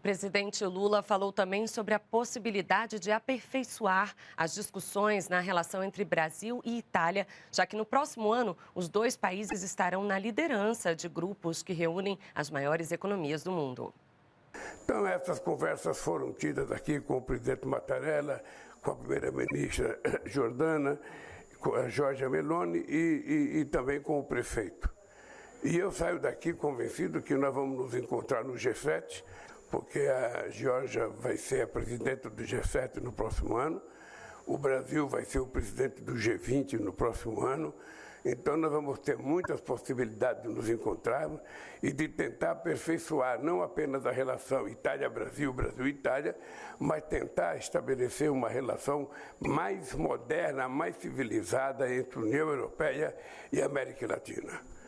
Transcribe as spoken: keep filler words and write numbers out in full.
presidente Lula falou também sobre a possibilidade de aperfeiçoar as discussões na relação entre Brasil e Itália, já que no próximo ano os dois países estarão na liderança de grupos que reúnem as maiores economias do mundo. Então, essas conversas foram tidas aqui com o presidente Mattarella, com a primeira-ministra Giordana, com a Giorgia Meloni e, e, e também com o prefeito. E eu saio daqui convencido que nós vamos nos encontrar no G sete, porque a Geórgia vai ser a presidente do G sete no próximo ano, o Brasil vai ser o presidente do G vinte no próximo ano, então nós vamos ter muitas possibilidades de nos encontrarmos e de tentar aperfeiçoar não apenas a relação Itália-Brasil, Brasil-Itália, mas tentar estabelecer uma relação mais moderna, mais civilizada entre a União Europeia e a América Latina.